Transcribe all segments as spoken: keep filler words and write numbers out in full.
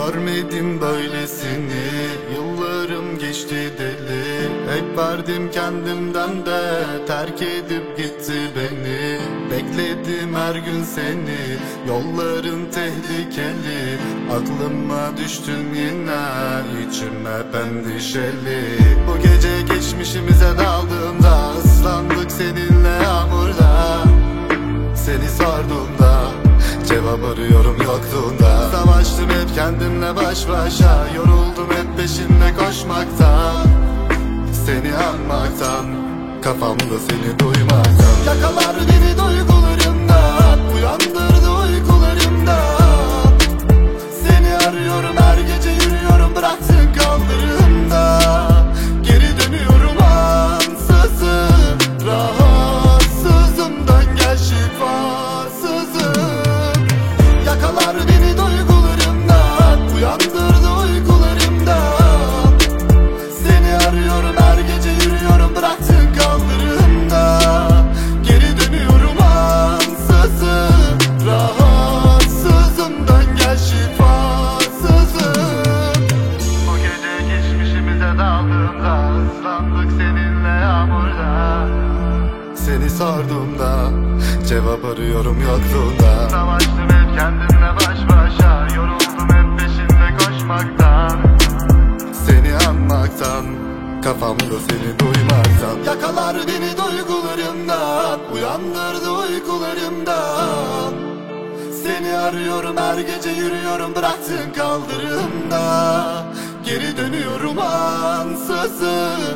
Görmedim böylesini, yıllarım geçti deli. Hep verdim kendimden de terk edip gitti beni. Bekledim her gün seni, yolların tehlikeli. Aklıma düştün yine, içim hep endişeli. Bu gece geçmişimize daldığımda ıslandık seninle yağmurda. Seni sordum cevap arıyorum yokluğunda. Savaştım hep kendimle baş başa, yoruldum hep peşinde koşmaktan. Seni anmaktan, kafamda seni duymaktan. Yakalar beni duygularımdan, uyandırdı uykularımdan. Seni arıyorum her gece, yürüyorum bıraktın kaldırımda. Geri dönüyorum ansızın, rahatsızım, dön gel şifasızım. Yakalar beni duygularımdan, uyandırdı uykularımdan. Seni arıyorum her gece, yürüyorum bıraktın kaldırımda. Geri dönüyorum ansızın, rahatsızım, dön gel şifasızım. Bu gece geçmişimize daldığımda ıslandık seninle yağmurda. Seni sorduğumda cevap arıyorum yokluğunda. Savaştım hep kendimle baş başa, yoruldum hep peşinde koşmaktan. Seni anmaktan, kafamda seni duymaktan. Yakalar beni duygularımdan, uyandırdı uykularımdan. Seni arıyorum her gece, yürüyorum bıraktın kaldırımda. Geri dönüyorum ansızın,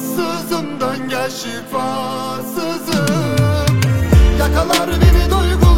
rahatsızım, dön gel şifasızım. Yakalar beni duygu